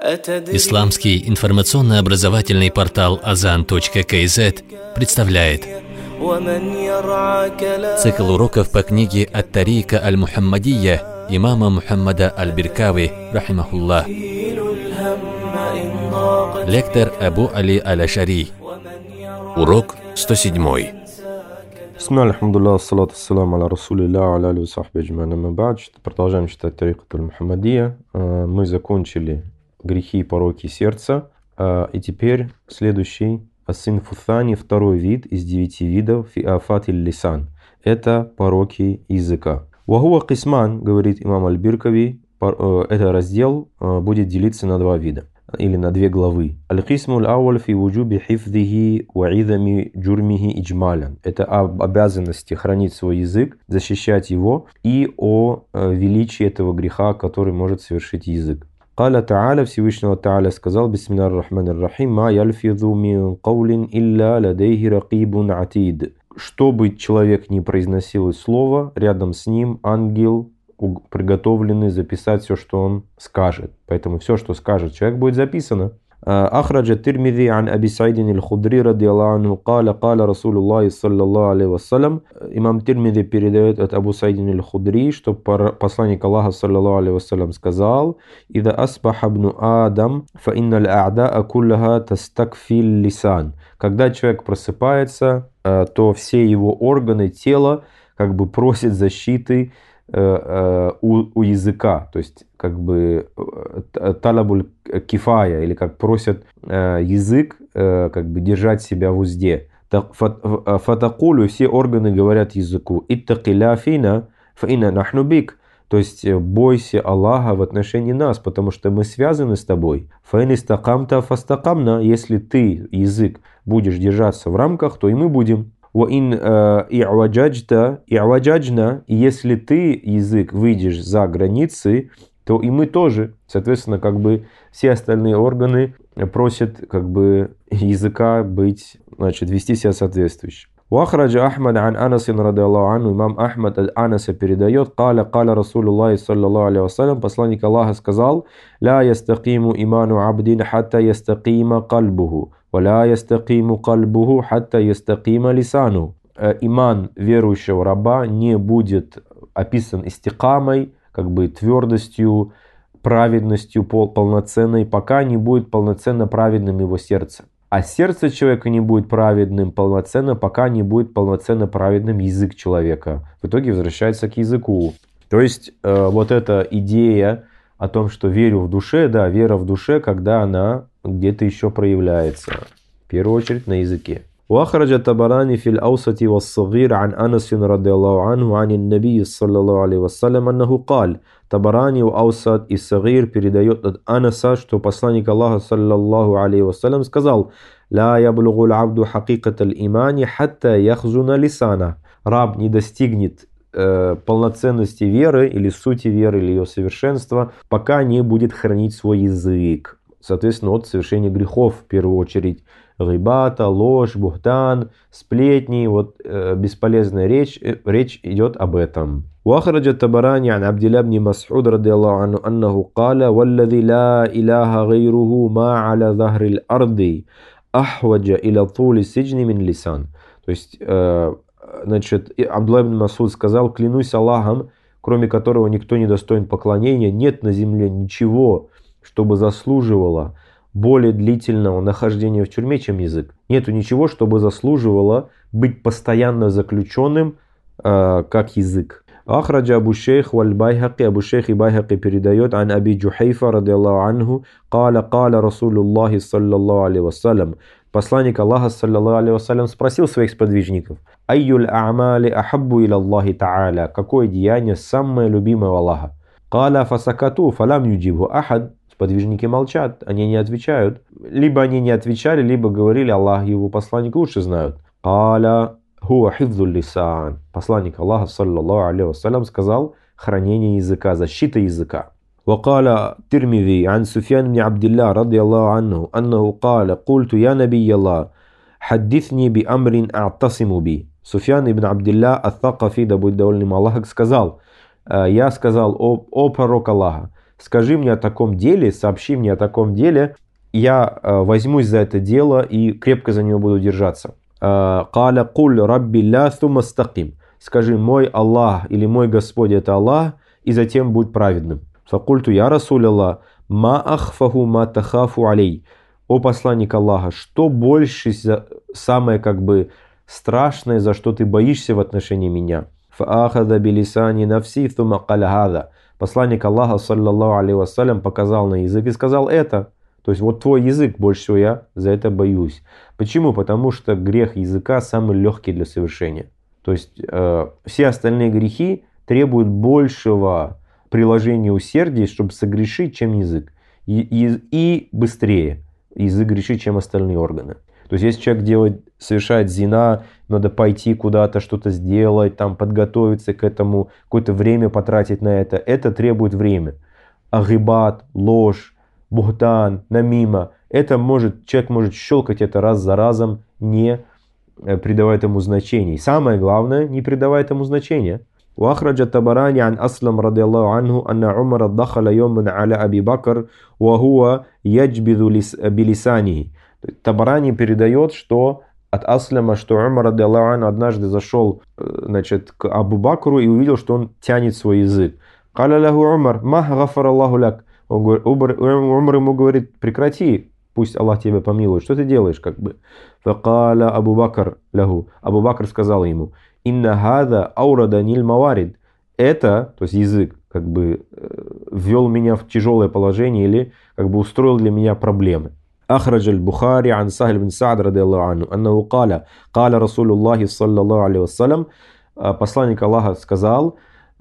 Исламский информационно-образовательный портал Azan.kz представляет цикл уроков по книге «Ат-Тарика аль-Мухаммадия» имама Мухаммада аль-Биркави, рахимахуллах. Лектор Абу Али аль-Ашари. Урок 107. Продолжаем читать Тарика аль-Мухаммадия. Мы закончили грехи и пороки сердца. И теперь следующий ас-синфу-сани, второй вид из 9 видов фи-афат аль-лисан. Это пороки языка. Вахуа кисман, говорит имам аль-Биркави, это раздел будет делиться на 2 вида или на 2 главы. Аль-кисму аль-ауаль фи вуджуби хифдихи ва идами джурмихи иджмалян. Это об обязанности хранить свой язык, защищать его, и о величии этого греха, который может совершить язык. Каля Та'аля, Всевышнего Та'аля сказал: Бисмиллахир рахманир рахим, ма яльфизу мин каулин илля ладейхи ракибун атид. Чтобы человек не произносил из слова, рядом с ним ангел, приготовленный записать все, что он скажет. Поэтому все, что скажет человек, будет записано. Ахраджа Тирмизи ан Аби Саидин аль-Худри радиаллаху анху каля Расулуллахи саллаллаху алейхи вассалям. Имам Тирмизи передает от Абу Саидин аль-Худри, что посланник Аллаха саллаллаху алейхи вассалям сказал: «Ида асбаха ибну Адам, фа инналь а'да'a куллаха тастакфил лисан». Когда человек просыпается, то все его органы тела как бы просят защиты у языка, то есть как бы талабуль кифая, или как просят язык как бы держать себя в узде. Фатакулю, все органы говорят языку: иттакиля фина фаина нахну бик, то есть бойся Аллаха в отношении нас, потому что мы связаны с тобой. Фаин истакамта фастакамна, если ты, язык, будешь держаться в рамках, то и мы будем. Уаин и'ваджаджна, если ты, язык, выйдешь за границы, то и мы тоже. Соответственно, как бы все остальные органы просят как бы языка быть, значит, вести себя соответствующе. Вахраджа Ахмад ан Анасин радиаллаху анху, имам Ахмад от Анаса передает: каля Расулуллахи саллаллаху алейхи вассалям, посланник Аллаха сказал: ля ястакиму иману абдин хатта ястакима кальбуху. «Валя ястакиму кальбуху хатта ястакима лисану». Иман верующего раба не будет описан истикамой, как бы твердостью, праведностью полноценной, пока не будет полноценно праведным его сердце. А сердце человека не будет праведным полноценно, пока не будет полноценно праведным язык человека. В итоге возвращается к языку. То есть вот эта идея о том, что верю в душе, да, вера в душе, когда она где-то еще проявляется. В первую очередь на языке. وأخرج الطبراني في الأوسط والصغير عن أنس رضي الله عنه عن النبي صلى الله عليه وسلم أنه قال. Табарани в Аусат и Сагир передает от Анаса, что посланник Аллаха саллаллаху алейхи вассалям сказал: «Ла яблугу абду хакикат аль-имани хатта яхзуна лисана». Раб не достигнет полноценности веры или сути веры, или ее совершенства, пока не будет хранить свой язык. Соответственно, от совершения грехов в первую очередь. Гибата, ложь, бухтан, сплетни, вот бесполезная речь идет об этом. وأخرج الطبراني عن عبد الله بن مسعود رضي الله عنه أنه قال: والذي لا إله غيره ما على ظهر الأرض أحوج إلى طول السجن من لسان. То есть, значит, Абдулла ибн Масуд сказал: клянусь Аллахом, кроме которого никто не достоин поклонения, нет на земле ничего, чтобы заслуживало более длительного нахождения в тюрьме, чем язык. Нету ничего, чтобы заслуживало быть постоянно заключенным, как язык. Ахраджа Абу Шейх валь Байхаки, Абу Шейх и Байхаки передает ан Аби Джухайфа радиаллаху анху каля Расулуллахи саллаллаху алейхи вассалям. Посланник Аллаха саллаллаху алейхи вассалям спросил своих сподвижников: айюль а'мали ахаббу иля Аллахи та'аля, какое деяние самое любимое у Аллаха? Каля фасакату фалам юджибу ахад. Сподвижники молчат, они не отвечают. Либо они не отвечали, либо говорили: Аллах и его посланник лучше знают. Каля хуа хифзуль лисан. Посланник Аллаха саллаллаху алейхи вассалям сказал: хранение языка, защита языка. وقال الترمذي عن سفيان بن عبد الله رضي الله عنه أنه قال: قلت يا نبي الله حدثني بأمر أعتصم به. Суфьян ибн Абдилля ат-Такафи, да будет доволен им Аллах, сказал: я сказал: о пророк Аллаха, скажи мне о таком деле, сообщи мне о таком деле, я возьмусь за это дело и крепко за него буду держаться. Каля куль рабби ля сумма стаким. Скажи, мой Аллах или мой Господь это Аллах, и затем будь праведным. Факульту я Расуль Аллах, ма ахфаху ма тахафу алей. О посланник Аллаха, что больше, самое как бы страшное, за что ты боишься в отношении меня? Фаахада билисани нафси thuма каля хада. Посланник Аллаха, саллаллаху алейхи вассалям, показал на язык и сказал это. То есть вот твой язык, больше всего я за это боюсь. Почему? Потому что грех языка самый легкий для совершения. То есть все остальные грехи требуют большего приложения усердия, чтобы согрешить, чем язык. И быстрее язык грешит, чем остальные органы. То есть если человек совершает зина, надо пойти куда-то, что-то сделать, там, подготовиться к этому, какое-то время потратить на это. Это требует времени. Агибат, ложь, бухтан, намима. Человек может щелкать это раз за разом, не придавая этому значения. И самое главное, не придавая этому значения. وأخرج الطبراني عن أسلم رضي الله عنه أن عمر دخل يوما على أبي بكر وهو يجبذ بلسانه. Табарани передает, что от Аслама, что Умар однажды зашел, значит, к Абу Бакру и увидел, что он тянет свой язык. «Каля лаху Умар, ма гафар Аллаху ляк». Умар ему говорит, прекрати, пусть Аллах тебя помилует. Что ты делаешь, как бы? «Факаля Абу Бакр лаху». Абу Бакр сказал ему, «Инна хада аурада ниль маварид». Это, то есть язык, как бы ввел меня в тяжелое положение или как бы устроил для меня проблемы. أخرج البخاري عن سهل بن سعد رضي الله عنه أنه قال رسول الله صلى الله عليه وسلم. Посланник Аллаха сказал,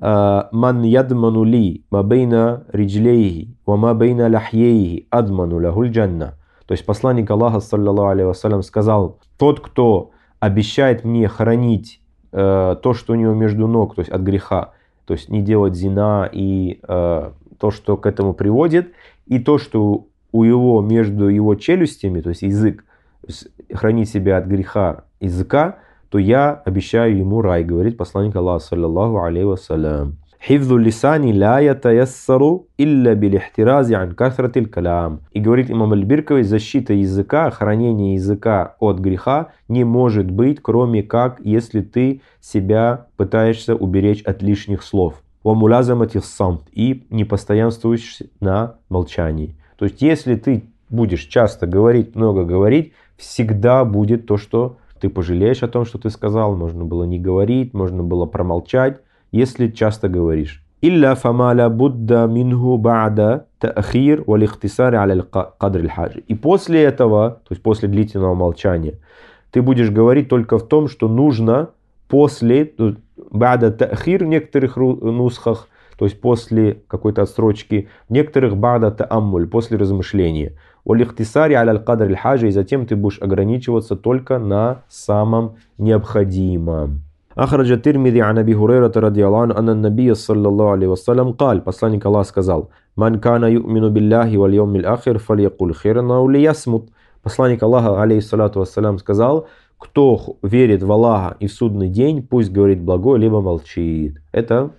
«Ман ядману ли ма бейна риджлейхи ва ма бейна ляхьейхи адману лахуль джанна». То есть посланник Аллаха, саллаллаху алейхи вассалям, сказал, тот, кто обещает мне хранить то, что у него между ног, то есть от греха, то есть не делать зина и то, что к этому приводит, и то, что у его между его челюстями, то есть язык, хранить себя от греха языка, то я обещаю ему рай, говорит посланник Аллаха, саллаллаху алейхи вассалям. Хифзу лисани ля ятаяссару илля билихтирази ан кафратиль калям. И говорит имам Аль-Биркави, защита языка, хранение языка от греха не может быть, кроме как, если ты себя пытаешься уберечь от лишних слов. Ва мулазамати самт, и не постоянствуешь на молчании. То есть если ты будешь часто говорить, много говорить, всегда будет то, что ты пожалеешь о том, что ты сказал. Можно было не говорить, можно было промолчать, если часто говоришь. «Илля фамаля будда минху ба'да та'хир вал ихтисари аля кадр аль-хаджи». И после этого, то есть после длительного молчания, ты будешь говорить только в том, что нужно после ба'да та'хир в некоторых нусхах, то есть после какой-то отстрочки, в некоторых ба'да та'аммуль, после размышления. «Вал ихтисари аля кадр аль-хаджи», и затем ты будешь ограничиваться только на самом необходимом. أخرج الترمذي عن أبي هريرة رضي الله عنه أن النبي صلى الله عليه وسلم قال. Посланник Аллаха сказал, «Ман кана ю'мину биллахи валь йоммил ахир фальякуль хейран ау лиясмут». Посланник Аллаха, алейхиссалату вассалям, сказал, кто верит в Аллаха и в судный день, пусть говорит благое, либо молчит. Это,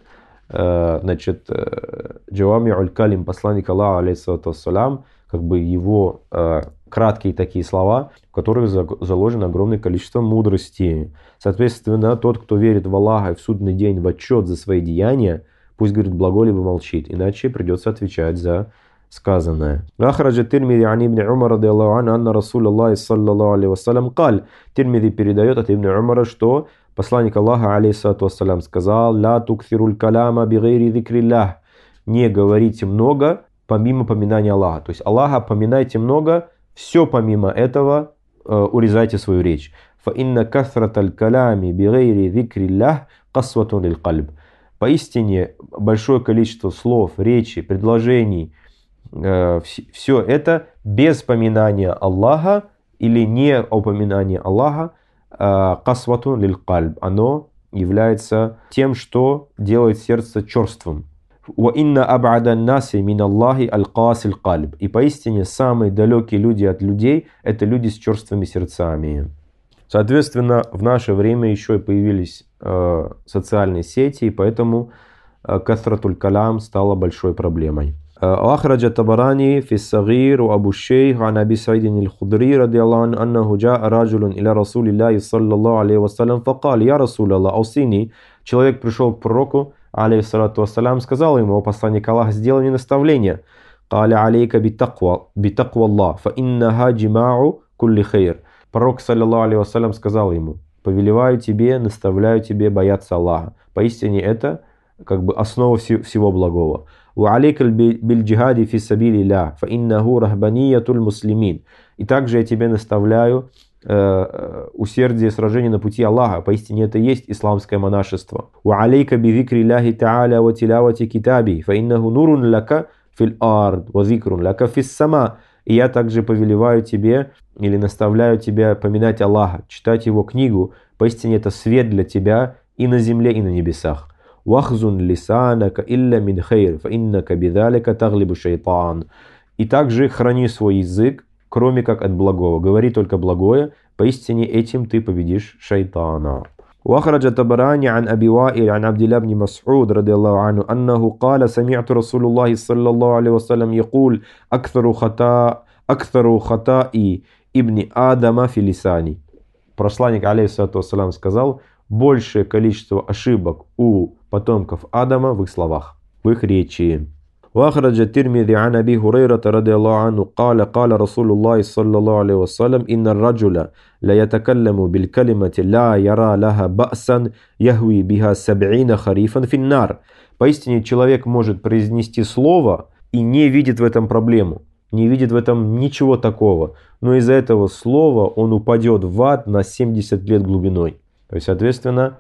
значит, джавами'уль калим посланника Аллаха, алейхиссалату вассалям, как бы его краткие такие слова, в которых заложено огромное количество мудрости. Соответственно, тот, кто верит в Аллаха и в судный день в отчет за свои деяния, пусть говорит благое, либо молчит, иначе придется отвечать за сказанное. Ахраджа Тирмиди ан ибн Умара радиаллаху анху анна Расулаллахи саллаллаху алейхи вассалям каль. Тирмиди передает от ибн Умара, что посланник Аллаха, алейхиссалату вассалям, сказал, «Ла тукфируль каляма бигайри зикриллях». Не говорите много помимо поминания Аллаха. То есть Аллаха поминайте много, все помимо этого урезайте свою речь. فَإِنَّ كَثْرَةَ الْكَلَامِ بِغَيْرِ ذِكْرِ اللَّهِ قَسْوَةٌ لِلْقَلْبِ. Поистине большое количество слов, речи, предложений, все это без поминания Аллаха или не упоминания Аллаха, قَسْوَةٌ لِلْقَلْبِ. Оно является тем, что делает сердце черствым. وَإِنَّ أَبْعَدَ النَّاسِ مِنَ اللَّهِ الْقَاسِ الْقَلْبِ. И поистине самые далекие люди от людей – это люди с черствыми сердцами. Соответственно, в наше время еще и появились социальные сети, и поэтому касратуль калям стала большой проблемой. أخرج الطبراني في الصغير وأبو الشيخ عن أبي سعيد الخدري رضي الله عنه أنه جاء رجل إلى رسول الله صلى الله عليه وسلم فقال: يا رسول الله أوصيني. Человек пришел к пророку, алейхиссалату вассалям, сказал ему: о посланник Аллаха, сделай мне наставление. قال عليك بتقوى الله فإنها جماع كل خير. Пророк, саллиллаху алейхи вассалям, сказал ему: повелеваю тебе, наставляю тебе бояться Аллаха. Поистине это как бы основа всего благого. وعليك بالجهاد في سبيل الله فإنه رهبانية المسلمين. И также я тебе наставляю усердие сражений на пути Аллаха. Поистине это есть исламское монашество. وعليك بذكر الله تعالى وتلاوة كتابه فإنه نور لك في الأرض وذكر لك في السماء. И я также повелеваю тебе или наставляю тебя поминать Аллаха, читать его книгу. Поистине это свет для тебя и на земле, и на небесах. وَخْزُنْ لِسَانَكَ إِلَّا مِنْ خَيْرٍ فَإِنَّكَ بِذَلِكَ تَغْلِبُ الشَّيْطَانَ. И также храни свой язык, кроме как от благого. Говори только благое, поистине этим ты победишь шайтана. وأخرج الطبراني عن أبي وائل عن عبد الله بن مسعود رضي الله عنه أنه قال: سمعت رسول الله صلى الله عليه وسلم يقول: أكثر خطائي ابن آدم في لساني. Посланник, алейхиссалату вассалям, сказал: большее количество ошибок у потомков Адама в их словах, в их речи. وأخرج الترمذي عن أبي هريرة رضي الله عنه قال: قال رسول الله صلى الله عليه وسلم: إن الرجل لا يتكلم بالكلمة لا يرى لها بأسا يهوي بها 70 خريفا في النار. Поистине человек может произнести слово и не видит в этом проблему, не видит в этом ничего такого, но из-за этого слова он упадет в ад на 70 лет глубиной. То есть, соответственно,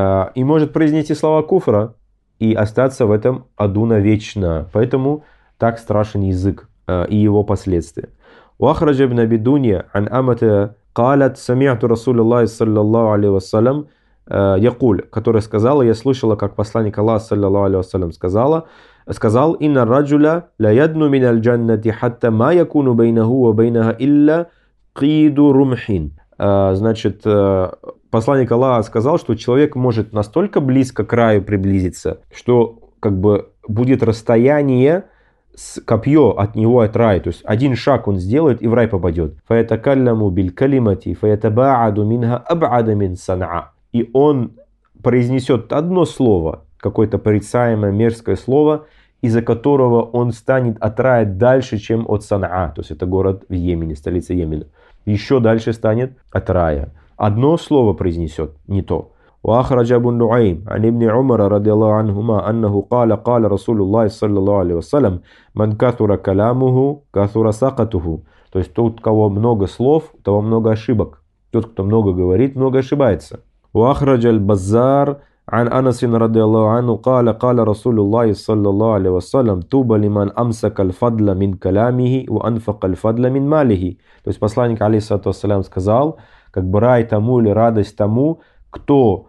и может произнести слова куфра и остаться в этом аду навечно. Поэтому так страшен язык и его последствия. وأخرج ابن أبي دنيا عن أمة قالت: سمعت رسول الله صلى الله عليه وسلم يقول, которая сказала: я слышала, как посланник Аллаха, саллиллаху алейхи вассалям, сказал: إن الرجل لا يدنو من الجنة حتى ما يكون بينه وبينها إلا قيد رمح. Значит, посланник Аллаха сказал, что человек может настолько близко к краю приблизиться, что как бы будет расстояние с копье от него от рая. То есть один шаг он сделает и в рай попадет. فَيَتَكَلَّمُ بِالْكَلِمَةِ فَيَتَبَاعَدُ مِنْهَا أَبْعَدَ مِنْ صَنْعَةٍ. И он произнесет одно слово, какое-то порицаемое, мерзкое слово, из-за которого он станет от рая дальше, чем от Санаа. То есть это город в Йемене, столица Йемена. Еще дальше станет от рая. Одно слово произнесет, не то. وأخرج أبو النعيم عن ابن عمر رضي الله عنهما أنه قال رسول الله صلى الله عليه وسلم: من كثر كلامه كثر سقطه. То есть тот, у кого много слов, у того много ошибок. Тот, кто много говорит, много ошибается. وأخرج البزار عن أنس رضي الله عنه قال رسول الله صلى الله عليه وسلم: طوبى لمن أمسك الفضل من كلامه وأنفق الفضل من ماله. То есть посланник, алейхиссалату вассалям, сказал, как бы рай тому или радость тому, кто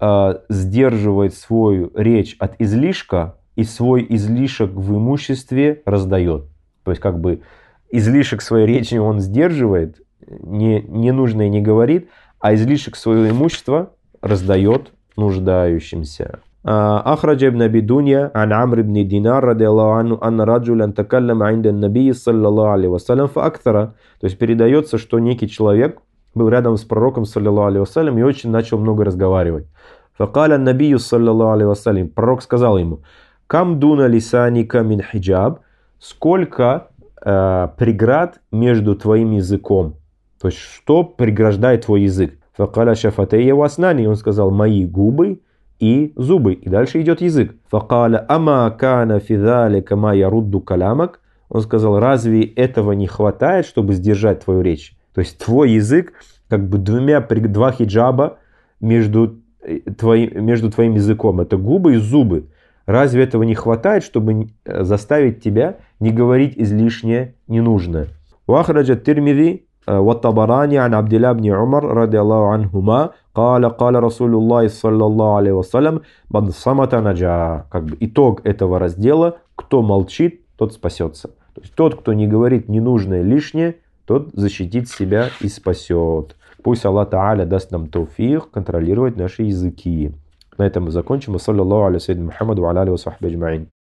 сдерживает свою речь от излишка и свой излишек в имуществе раздает. То есть как бы излишек своей речи он сдерживает, ненужное не говорит, а излишек своего имущества раздает нуждающимся. أخرج ابن أبي دنيا عن عمرو بن دينار رضي الله عنه أن رجلا تكلم عند النبي صلى الله عليه وسلم فأكثر. То есть передается, что некий человек был рядом с пророком, саллиллаху алейхи вассалям, и очень начал много разговаривать. فقال النبي صلى الله عليه وسلم. Пророк сказал ему: كم دون لسانك من حجاب. Сколько преград между твоим языком. То есть что преграждает твой язык? فقال شفتي وأسناني. Он сказал: мои губы и зубы. И дальше идет язык. فقال أما كان في ذلك ما يرد كلامك. Он сказал: разве этого не хватает, чтобы сдержать твою речь? То есть твой язык, как бы два хиджаба между твоим языком. Это губы и зубы. Разве этого не хватает, чтобы заставить тебя не говорить излишнее, ненужное? وأخرج الترمذي والطبراني عن عبد الله بن عمر رضي الله عنهما قال رسول الله صلى الله عليه وسلم: من صمت نجا. Как бы итог этого раздела: кто молчит, тот спасется. То есть тот, кто не говорит ненужное, лишнее, тот защитит себя и спасет. Пусть Аллах Тааля даст нам тауфик контролировать наши языки. На этом мы закончим. Саллаллаху алейхи Мухаммаду ва аля алихи ва сахбихи аджмаин.